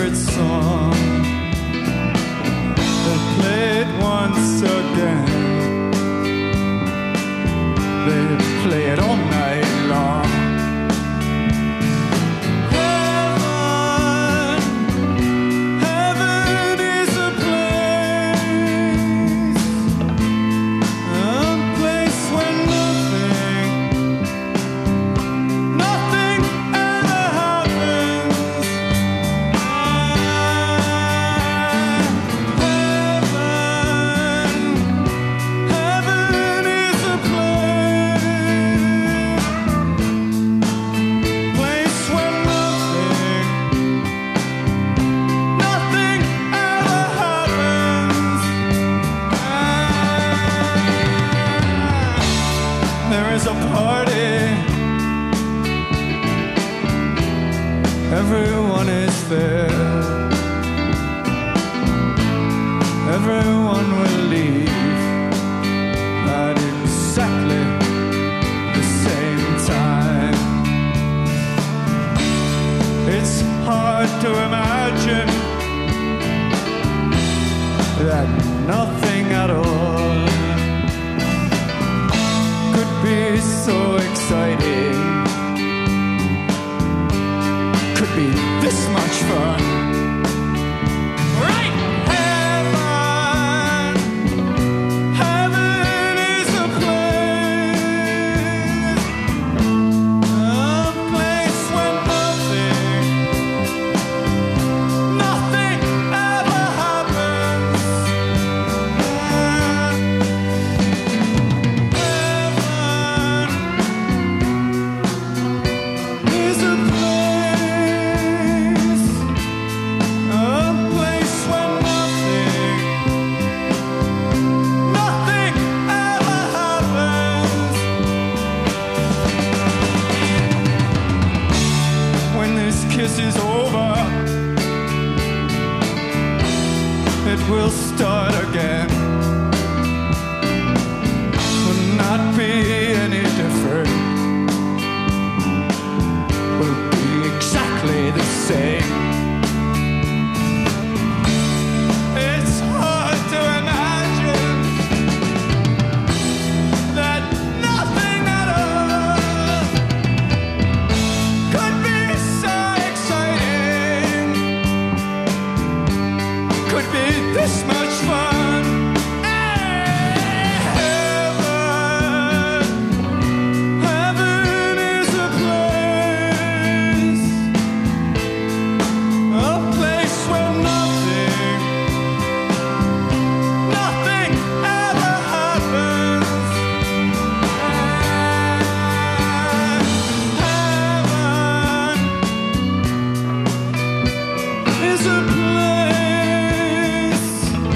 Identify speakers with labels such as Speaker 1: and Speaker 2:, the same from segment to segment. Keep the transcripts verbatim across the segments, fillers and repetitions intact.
Speaker 1: favorite song. They'll play it once again. They play it all night long. Everyone is there. Everyone will leave at exactly the same time. It's hard to imagine that nothing at all could be so exciting. Be this much fun. Right? Heaven, heaven is a place, a place where nothing, nothing ever happens. Heaven is a place. Is over, it will start again. Will not be any different. Will be exactly the same. It's hard to imagine that nothing at all could be so could be this much fun. Heaven, heaven is a place, a place where nothing, nothing ever happens. Heaven is a place.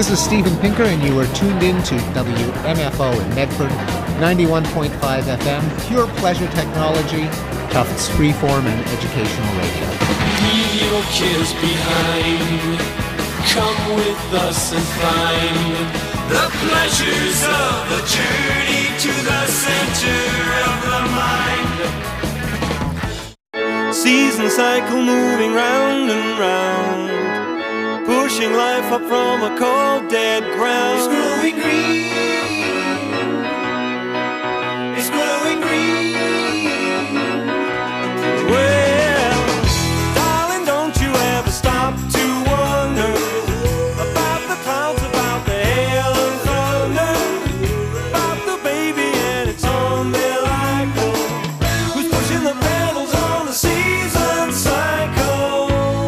Speaker 2: This is Steven Pinker, and you are tuned in to W M F O in Medford, ninety-one point five F M, pure pleasure technology, Tufts freeform and educational radio.
Speaker 1: Leave your kids behind. Come with us and find the pleasures of the journey to the center of the mind.
Speaker 3: Season cycle moving round and round, pushing life up from a cold dead ground.
Speaker 1: It's growing green. It's growing green.
Speaker 3: Well, darling, don't you ever stop to wonder about the clouds, about the hail and thunder, about the baby and its umbilical, who's pushing the pedals on the season cycle.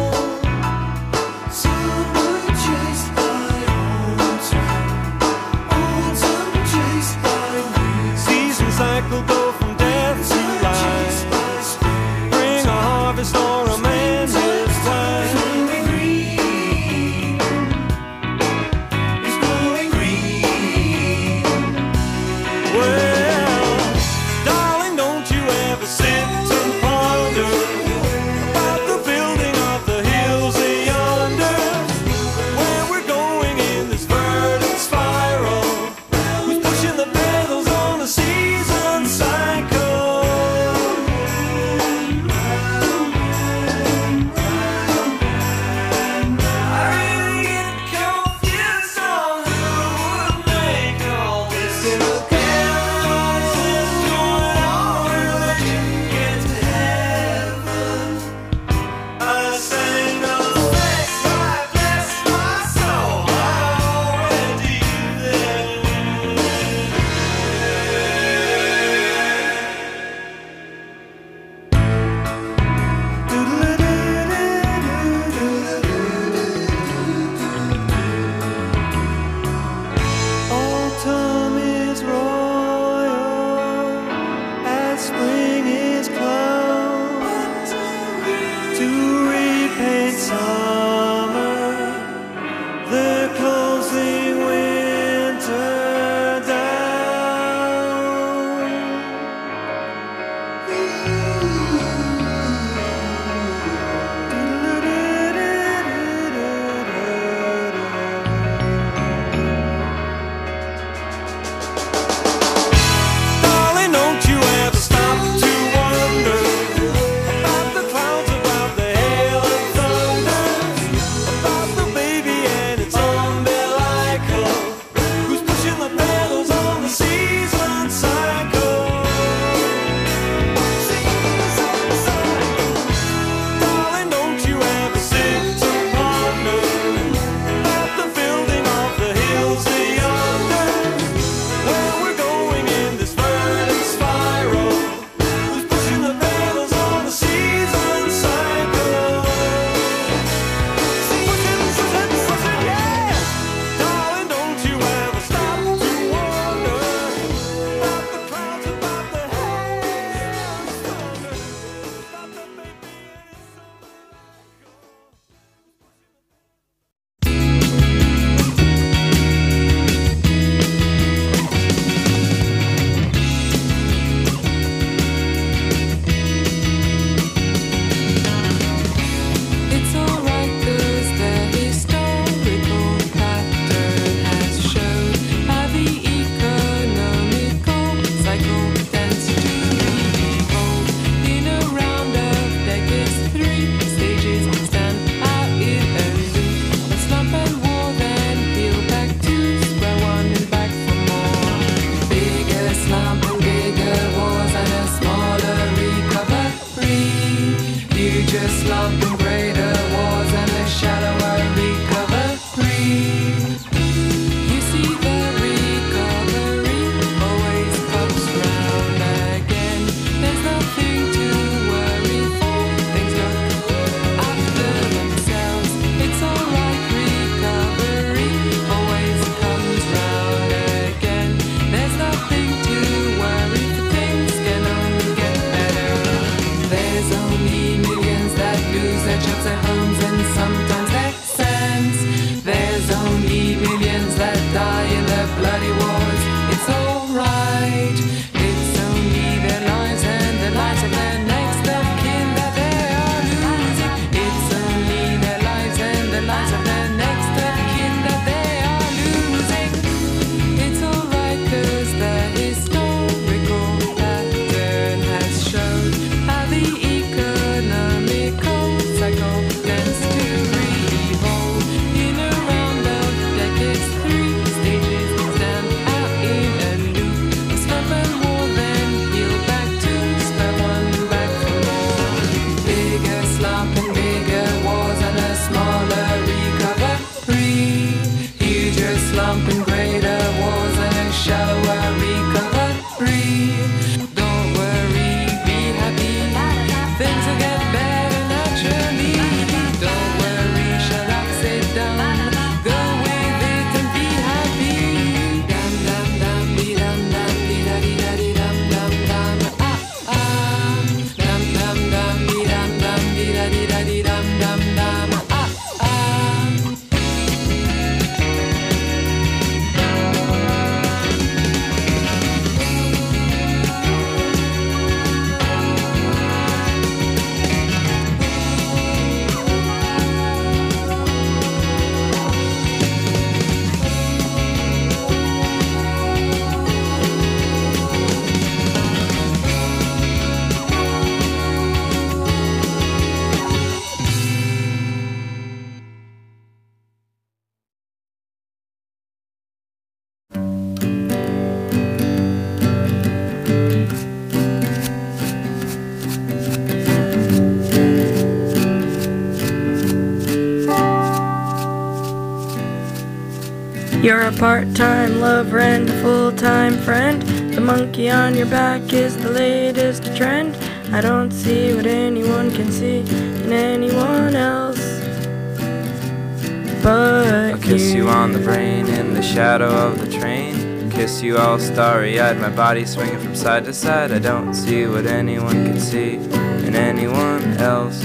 Speaker 1: Summer chased by autumn, autumn chased by winter.
Speaker 3: Season cycle go from death to life, bring a harvest or a man his time.
Speaker 1: Growing green. It's growing green.
Speaker 3: Well, darling, don't you ever sit and ponder about the building of the hills yonder, where we're going in this verdant spiral, who's pushing the pedals on the season cycle. I really get confused on who would make all this look good. Going on when you get to heaven. I sang the thanks, I bless my soul. I'm already there. Autumn is royal, as spring is cloud, to repaint summer, they're closing winter down. Darling, don't you ever stop to wonder about the clouds, about the hail and thunder, about the baby and its umbilical, who's pushing the pedals on the season cycle. Season cycle. Darling, don't you ever sit and ponder about the building of the hills yonder, where we're going in this verdant spiral, who's pushing the pedals on the season cycle. Pushing, pushing, pushing, yeah. Darling, don't you ever stop to wonder about the clouds, about the hail and thunder, about the baby and its
Speaker 4: It's alright 'cause the historical pattern has showed how the economical cycle tends to evolve. In a round of decades, three stages stand out in a loop. A slump and war, then heal back to square one and back for more. Bigger slump and bigger wars and a smaller recovery. Huger slump and greater wars and a shallower recovery. You see the recovery always comes round again. There's nothing to worry for. Things look after themselves. It's alright, recovery always comes round again. There's nothing to worry for. Things can only get better. There's only millions that lose
Speaker 5: You're a part-time lover and a full-time friend. The monkey on your back is the latest trend. I don't see what anyone can see in anyone else but
Speaker 6: I'll kiss you on the brain in the shadow of the train. Kiss you all starry-eyed, my body swinging from side to side. I don't see what anyone can see in anyone else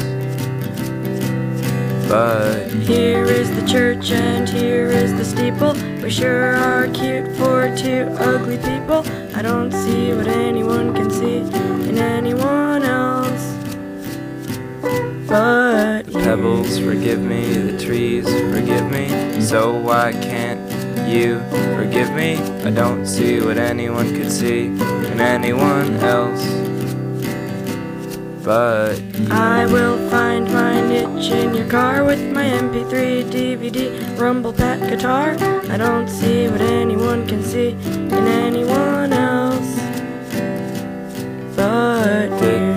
Speaker 6: but
Speaker 5: here is the church and here is the steeple. We sure are cute for two ugly people. I don't see what anyone can see in anyone else but
Speaker 6: the pebbles forgive me, the trees forgive me. So why can't you forgive me? I don't see what anyone could see in anyone else but
Speaker 5: I will find my niche in your car with my M P three, D V D, rumble pack guitar. I don't see what anyone can see in anyone else but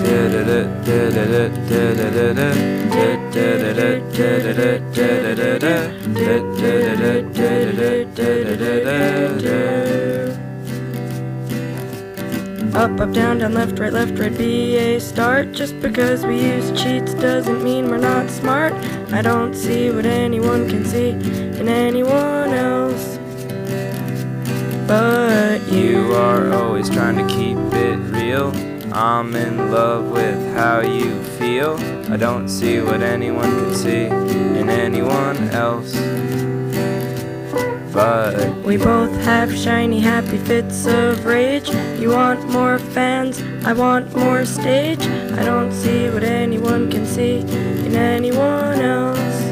Speaker 5: Up, up, down, down, left, right, left, right, B A start. Just because we use cheats doesn't mean we're not smart. I don't see what anyone can see in anyone else but you.
Speaker 6: You are always trying to keep it real. I'm in love with how you feel. I don't see what anyone can see in anyone else but
Speaker 5: we both have shiny, happy fits of rage. You want more fans, I want more stage. I don't see what anyone can see in anyone else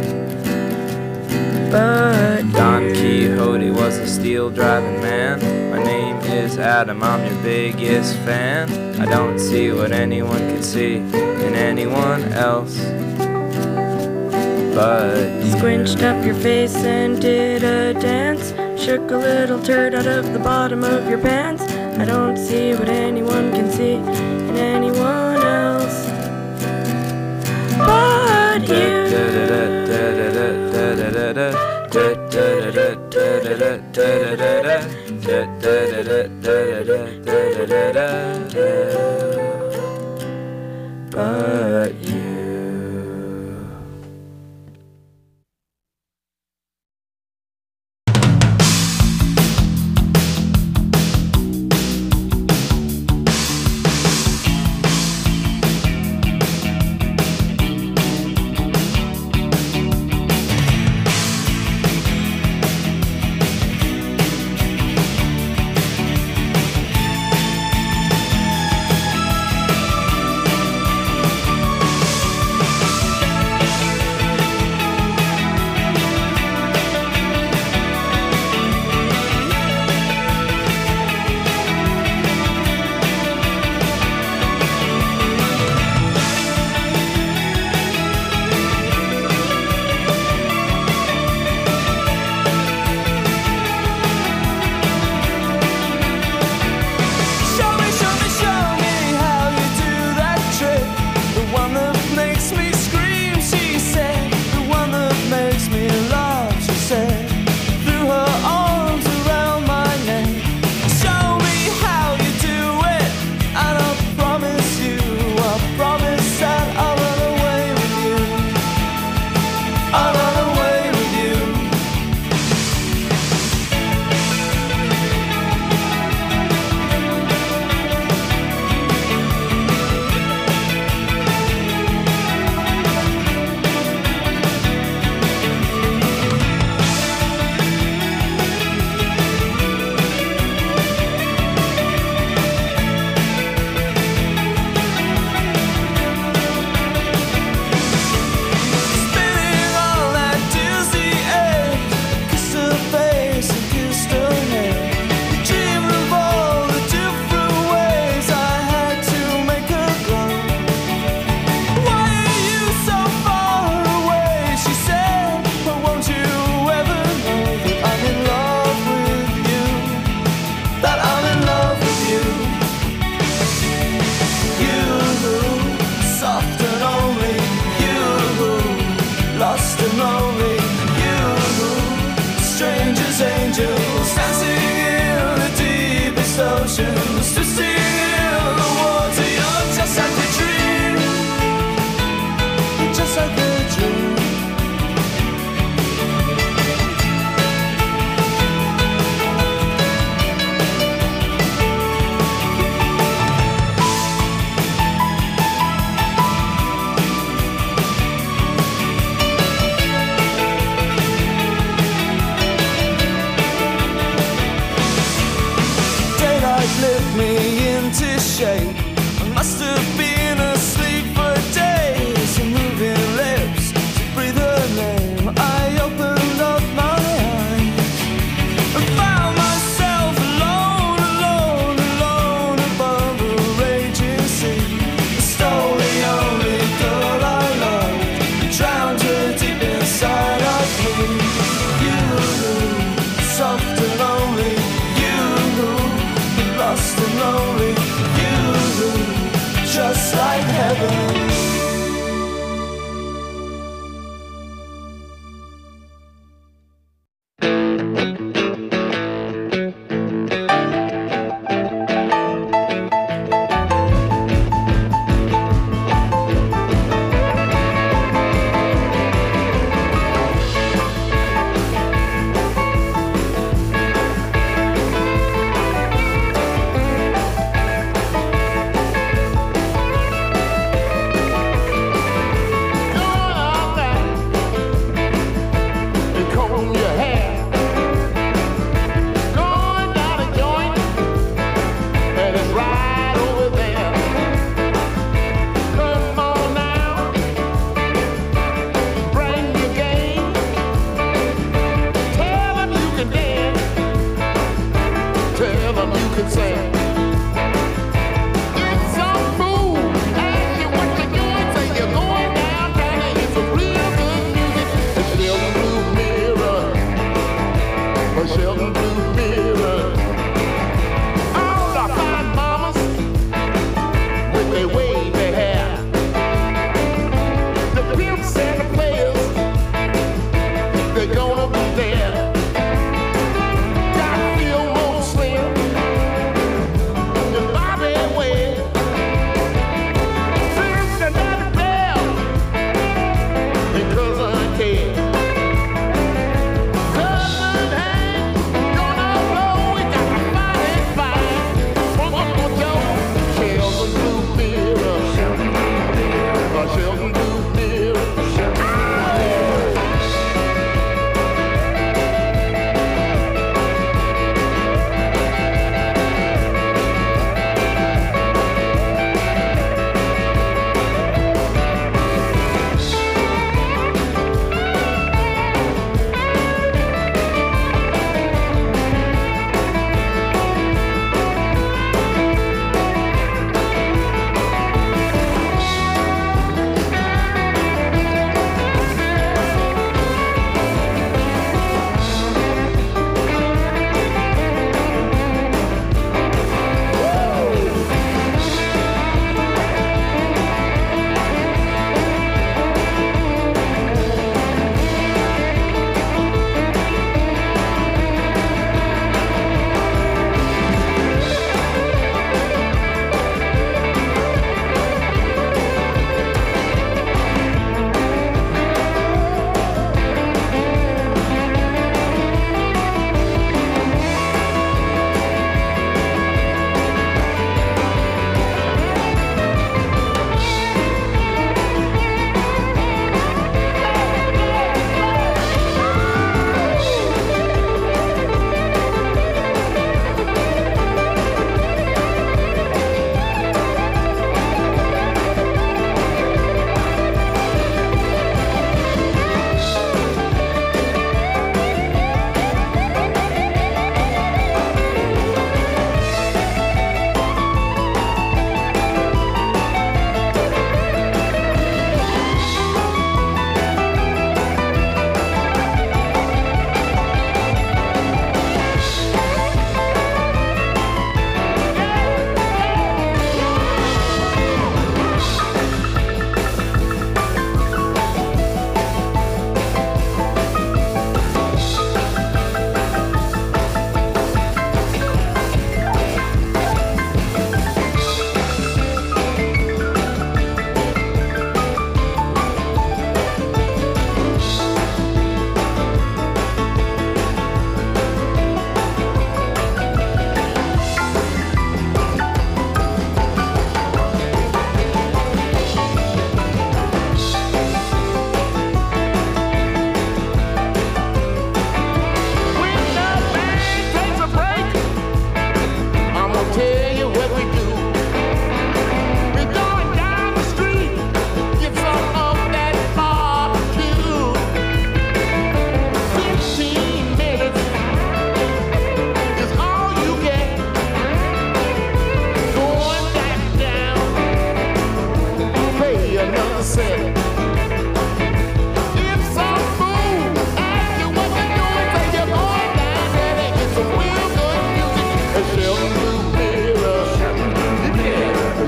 Speaker 5: but
Speaker 6: Don
Speaker 5: you.
Speaker 6: Quixote was a steel-driving man. My name is Adam, I'm your biggest fan. I don't see what anyone can see in anyone else but you.
Speaker 5: Squinched up your face and did a dance. Shook a little turd out of the bottom of your pants. I don't see what anyone can see in anyone else but you. But you.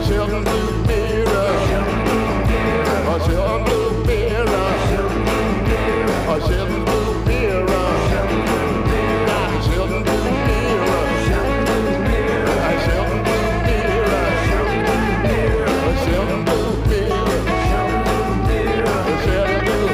Speaker 7: Sheldon Blue Mirror. A Sheldon Blue Mirror. A Sheldon Blue Mirror. Got a Sheldon Blue Mirror. A Sheldon Blue Mirror. A Sheldon Blue Mirror. A Sheldon Blue.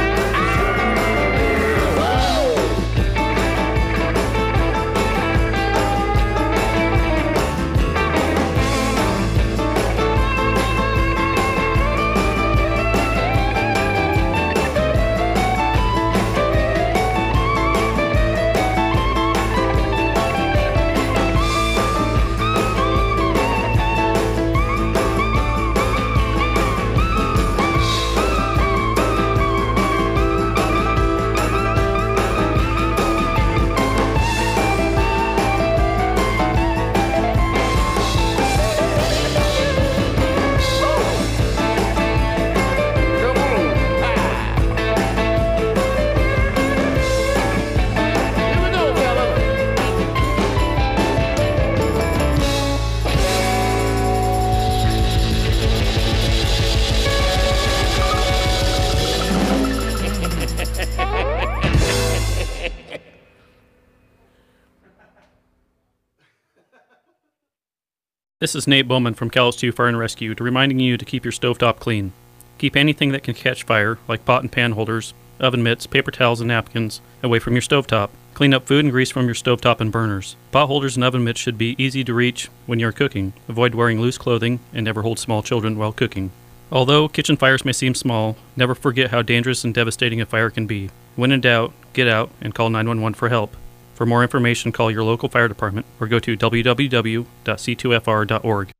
Speaker 8: This is Nate Bowman from Callis two Fire and Rescue, reminding you to keep your stovetop clean. Keep anything that can catch fire, like pot and pan holders, oven mitts, paper towels, and napkins, away from your stovetop. Clean up food and grease from your stovetop and burners. Pot holders and oven mitts should be easy to reach when you're cooking. Avoid wearing loose clothing and never hold small children while cooking. Although kitchen fires may seem small, never forget how dangerous and devastating a fire can be. When in doubt, get out and call nine one one for help. For more information, call your local fire department or go to w w w dot c two f r dot org.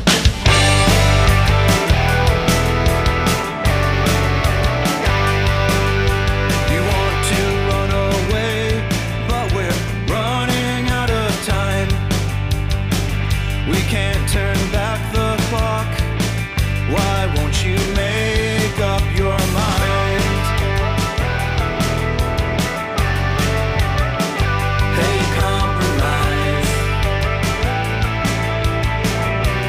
Speaker 3: You want to run away, but we're running out of time. We can't turn back the clock. Why won't you make up your mind? Hey, compromise.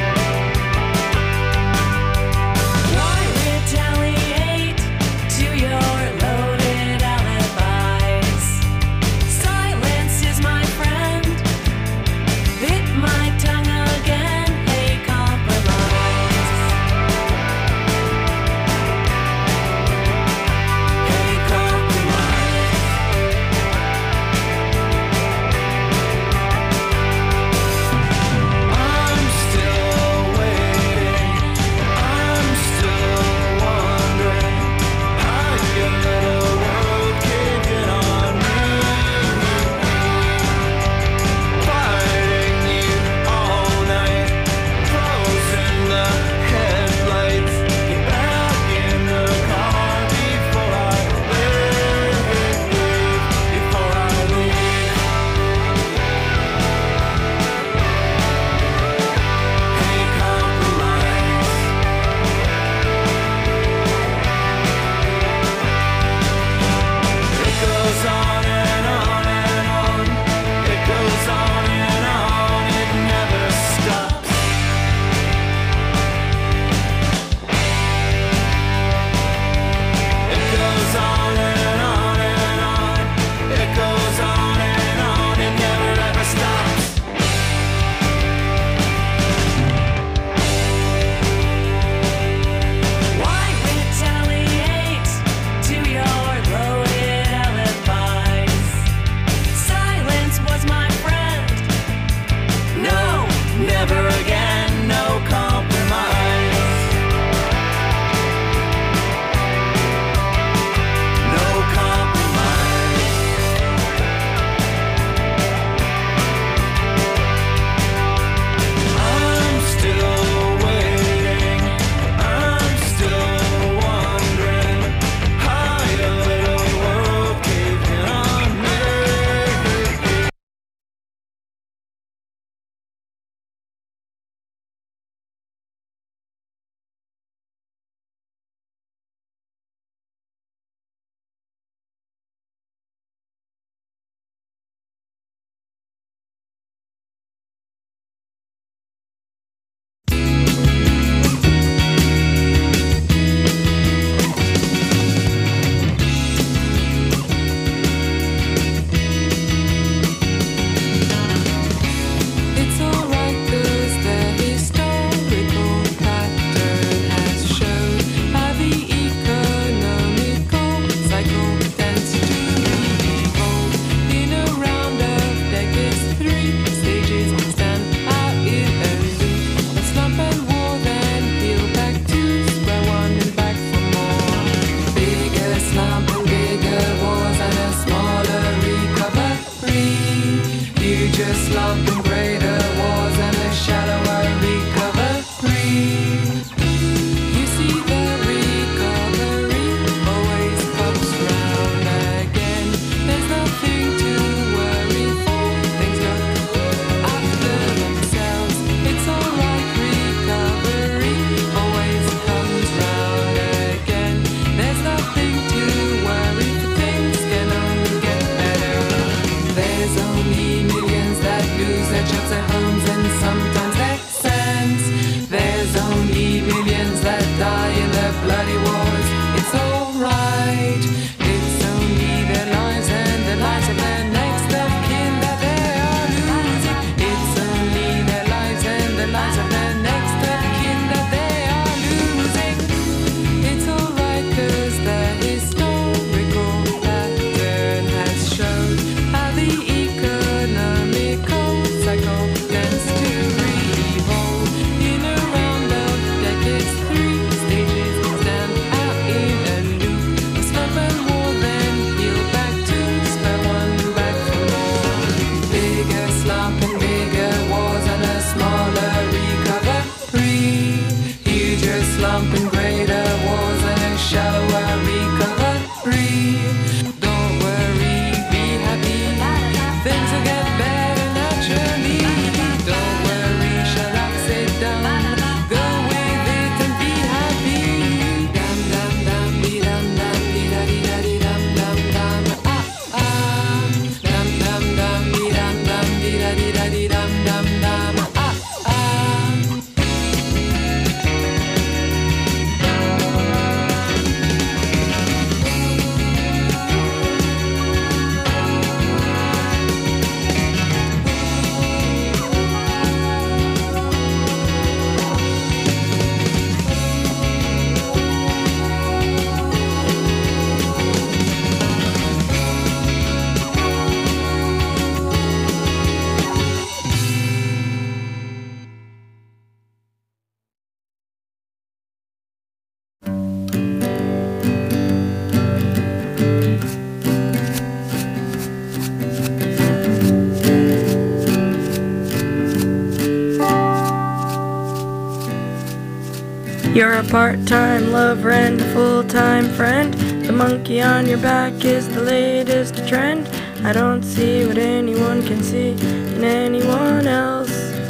Speaker 5: You're a part-time lover and a full-time friend. The monkey on your back is the latest trend. I don't see what anyone can see in anyone else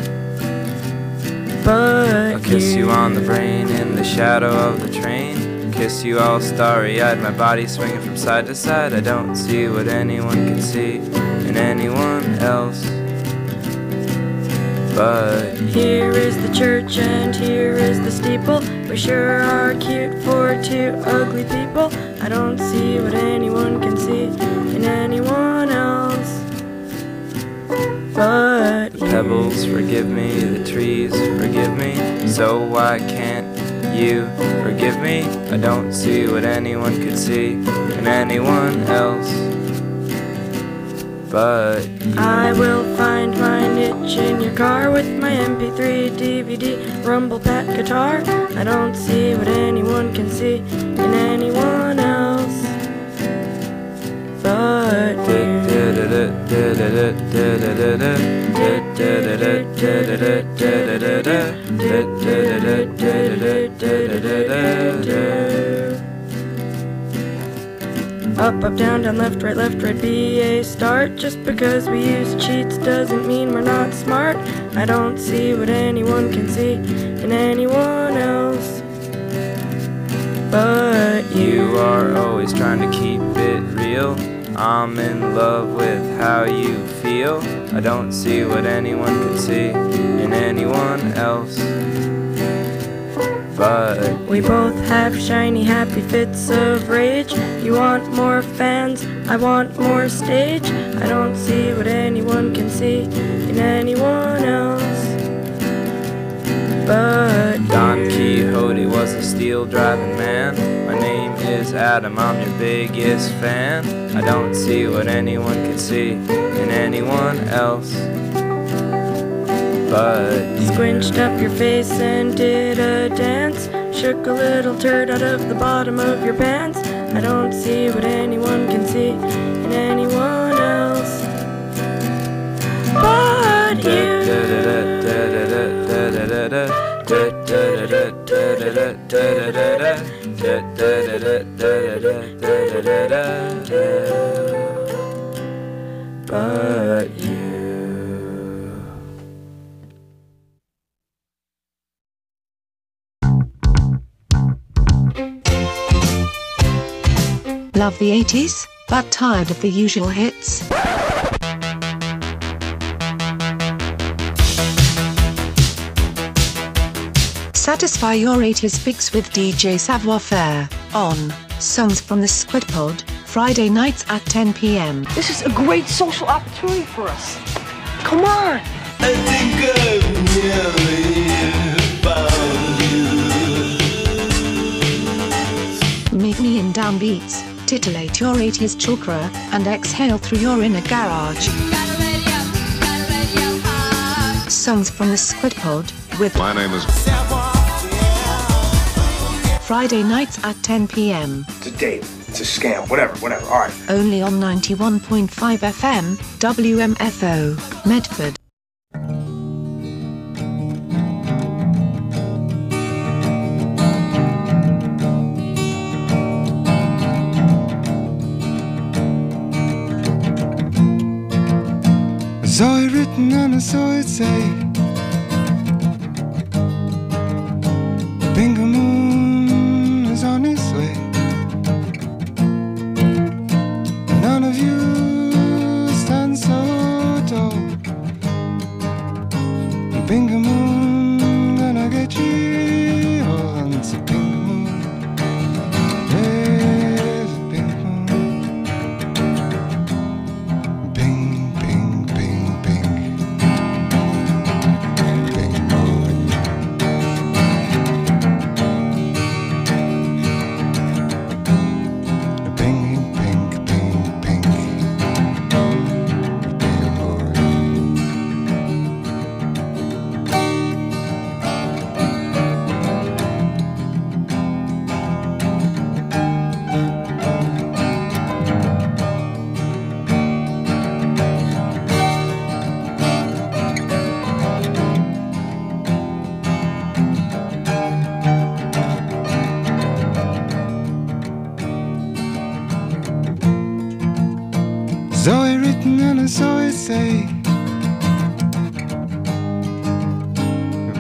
Speaker 5: but
Speaker 6: I'll kiss you on the brain in the shadow of the train. Kiss you all starry-eyed, my body swinging from side to side. I don't see what anyone can see in anyone else but you.
Speaker 5: Here is the church and here is the steeple. We sure are cute for two ugly people. I don't see what anyone can see in anyone else but
Speaker 6: The pebbles forgive me, the trees forgive me. So why can't you forgive me? I don't see what anyone could see in anyone else but you.
Speaker 5: I will find my niche in your car with my M P three, D V D, rumble pack guitar. I don't see what anyone can see in anyone else but you. Up, up, down, down, left, right, left, right, B, A, start. Just because we use cheats doesn't mean we're not smart. I don't see what anyone can see in anyone else but you.
Speaker 6: You are always trying to keep it real. I'm in love with how you feel. I don't see what anyone can see in anyone else but
Speaker 5: We both have shiny, happy fits of rage. You want more fans, I want more stage. I don't see what anyone can see in anyone else but
Speaker 6: Don
Speaker 5: you.
Speaker 6: Quixote was a steel driving man. My name is Adam, I'm your biggest fan. I don't see what anyone can see in anyone else but you.
Speaker 5: Squinched up your face and did a dance. Shook a little turd out of the bottom of your pants. I don't see what anyone can see in anyone else but you.
Speaker 6: But you.
Speaker 9: Love the eighties, but tired of the usual hits? Satisfy your eighties fix with D J Savoir Faire on Songs from the Squid Pod, Friday nights at ten p m.
Speaker 10: This is a great social opportunity for us. Come on!
Speaker 3: I think I've nearly found you.
Speaker 9: Meet me in downbeats, titillate your eighties chakra, and exhale through your inner garage. Songs from the Squid Pod with
Speaker 7: My name is
Speaker 9: Friday nights at ten p m.
Speaker 10: It's a date. It's a scam. Whatever, whatever. All right.
Speaker 9: Only on ninety-one point five F M, W M F O, Medford.
Speaker 11: I saw it written and I saw it say, Bingo Moon is on its way. None of you stand so tall. Bingo Moon gonna get you all on the Bingo Moon. There's a Bingo Moon. Bing, bing, bing, bing.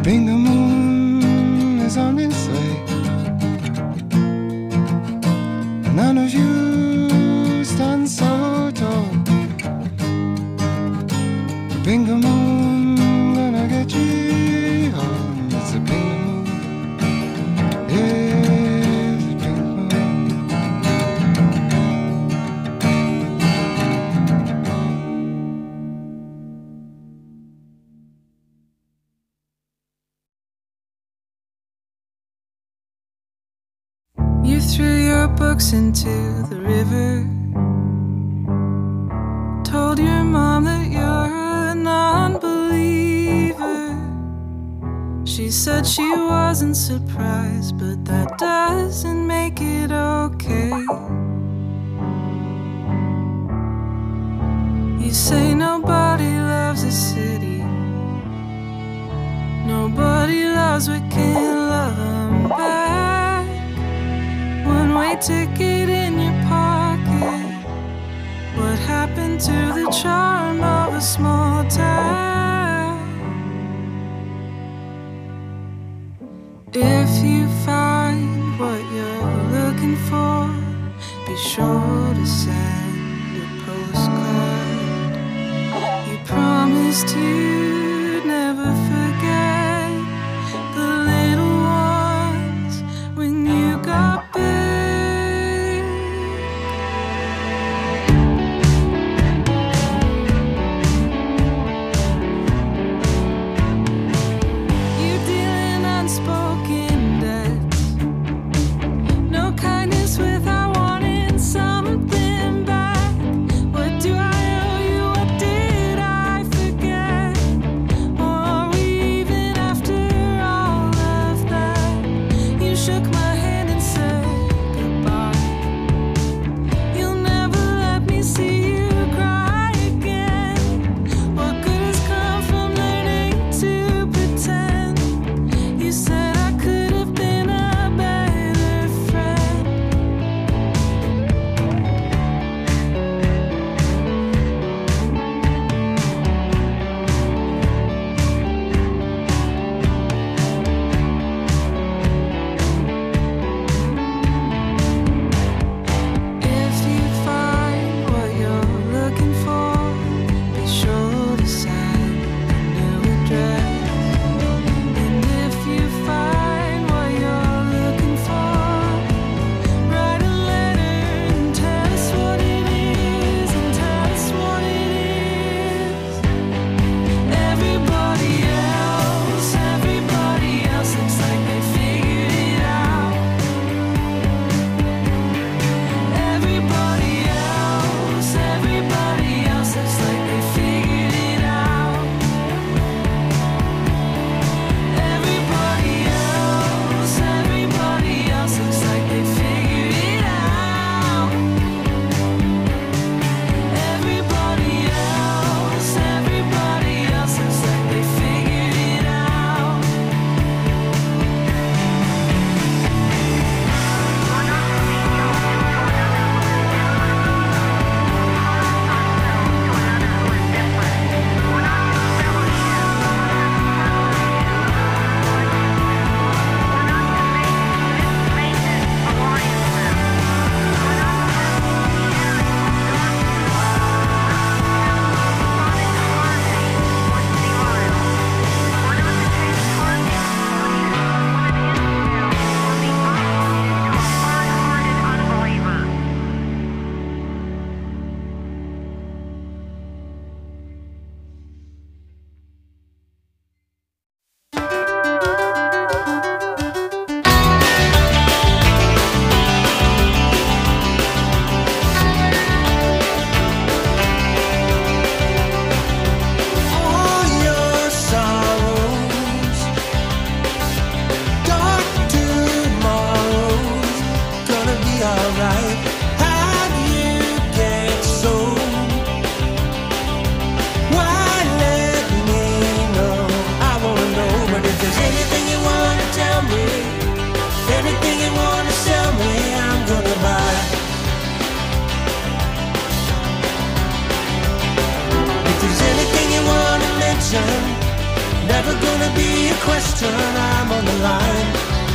Speaker 11: Bingo Moon is on his way. None of you stand so tall. Bingo Moon gonna get you home. It's a bingo moon. Yeah, it's a bingo moon.
Speaker 4: You threw your books into the river. Told your mom that you're a non-believer. She said she wasn't surprised, but that doesn't make it okay. You say nobody loves a city. Nobody loves what can't love them back. One-way ticket in your pocket. What happened to the charm of a small town? If you find what you're looking for, be sure to send a postcard. You promised you'd never forget the little ones when you got big.
Speaker 3: question, I'm on the line.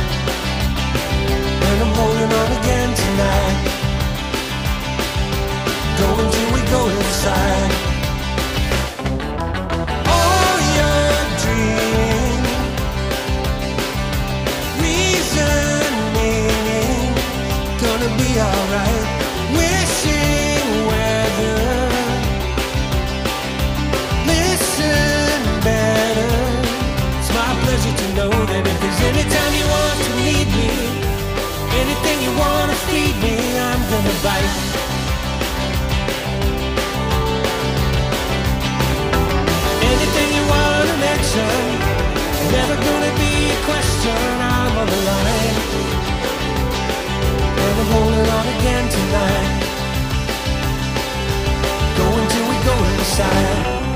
Speaker 3: And I'm holding on again tonight. Go until we go inside. All your dreams, reasoning, gonna be alright. Wishing weather, listen better. It's my pleasure to know that if there's any time you want to need me, anything you wanna feed me, I'm gonna bite. Anything you wanna mention, never gonna be a question, I'm on the line. And I'm holding on again tonight. Go until we go inside.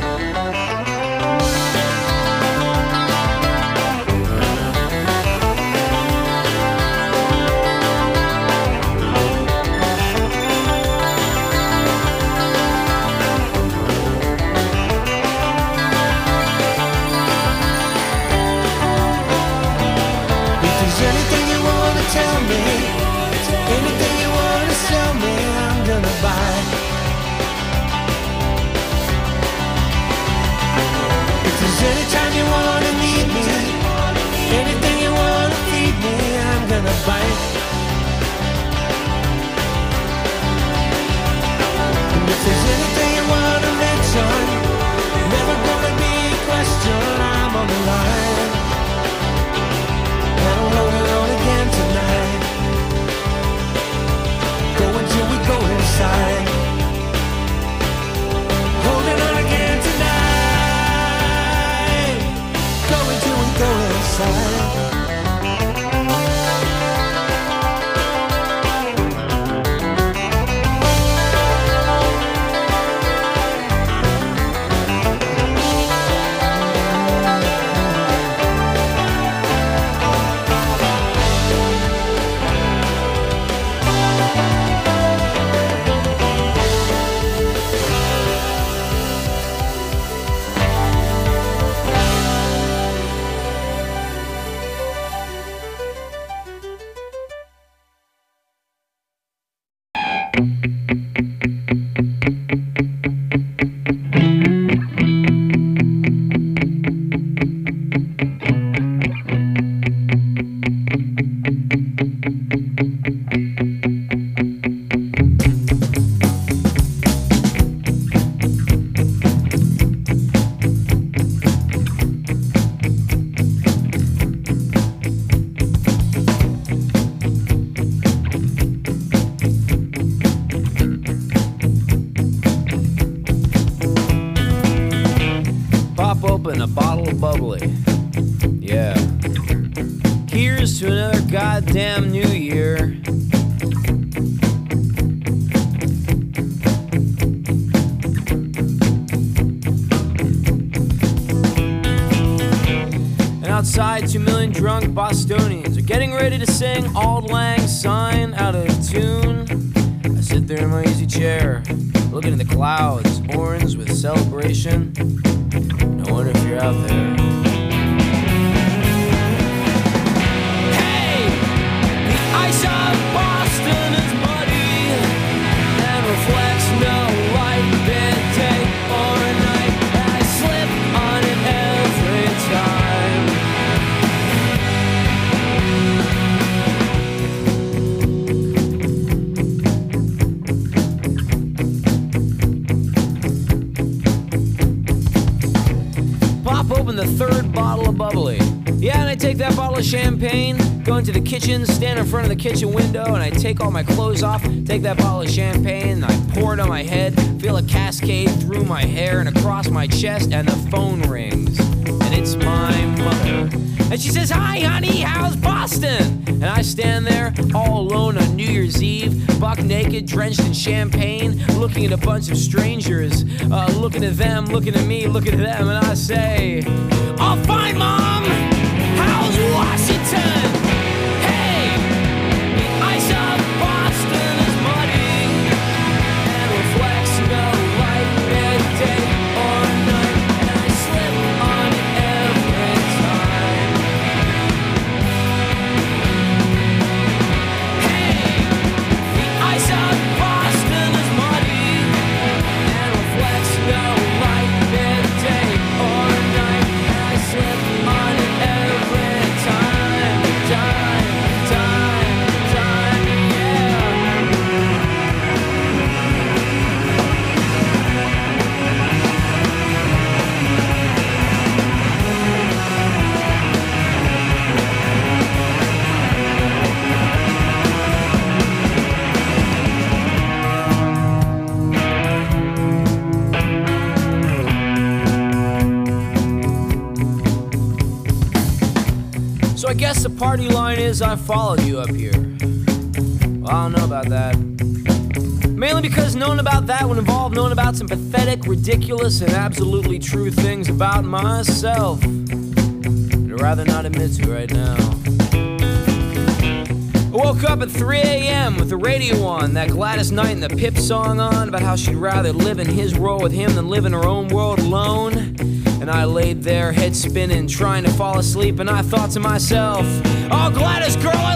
Speaker 3: Tell me, anything you wanna sell me, I'm gonna buy. If there's any time you wanna need me, anything you wanna feed me, I'm gonna bite. And if there's anything you wanna mention, never gonna be a question, I'm on the line. And I'm holding on again tonight. Go until we go inside. Holding on again tonight. Go until we go inside.
Speaker 12: Open a bottle of bubbly. Yeah. Here's to another goddamn new year. And outside, two million drunk Bostonians are getting ready to sing Auld Lang Syne out of tune. I sit there in my easy chair, looking at the clouds, orange with celebration. I wonder if you're out there. Hey! The ice of Boston is muddy and reflects no light, midday or night. And I slip on it every Pop open the third bottle of bubbly. Yeah, and I take that bottle of champagne, go into the kitchen, stand in front of the kitchen window, and I take all my clothes off, take that bottle of champagne, and I pour it on my head, feel a cascade through my hair and across my chest, and the phone rings. And it's my mother. And she says, "Hi, honey, how's Boston?" And I stand there all alone on New Year's Eve, buck naked, drenched in champagne, looking at a bunch of strangers, uh, looking at them, looking at me, looking at them, and I say, "Oh, fine, Mom! How's Washington? Hey, the ice of Boston is muddy and reflects no light, midday or night, and I slip on it every time." party line is I followed you up here. Well, I don't know about that. Mainly because knowing about that would involve knowing about some pathetic, ridiculous, and absolutely true things about myself. I'd rather not admit to right now. I woke up at three a.m. with the radio on, that Gladys Knight and the Pip song on, about how she'd rather live in his world with him than live in her own world alone. And I laid there, head spinning, trying to fall asleep, and I thought to myself, oh, Gladys, girl, I